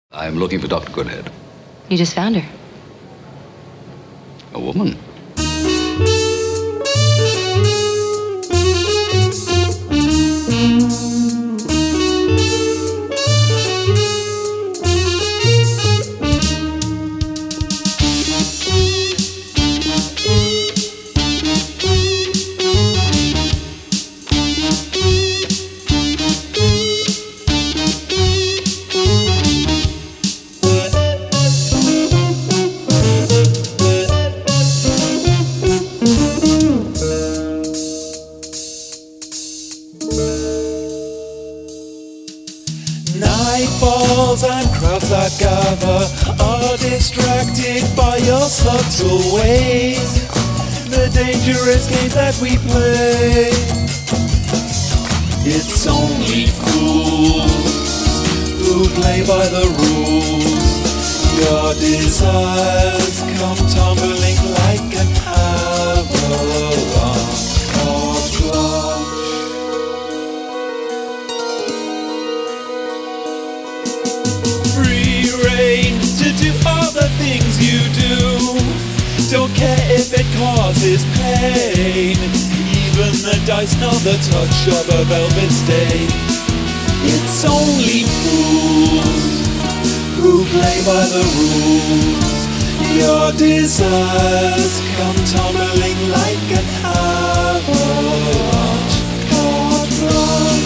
I'm looking for Dr. Goodhead. You just found her. A woman? Night falls and crowds that gather are distracted by your subtle ways. The dangerous games that we play. It's only fools who play by the rules. Your desires come tumbling like an avalanche of blood. Free reign to do all the things you do. Don't care if it causes pain. Even the dice know the touch of a velvet stain. It's only fools who play by the rules. Your desires come tumbling like an avalanche of blood.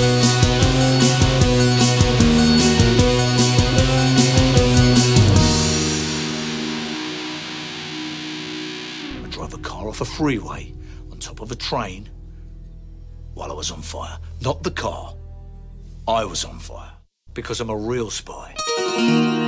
Drove a car off a freeway on top of a train while I was on fire. Not the car. I was on fire because I'm a real spy.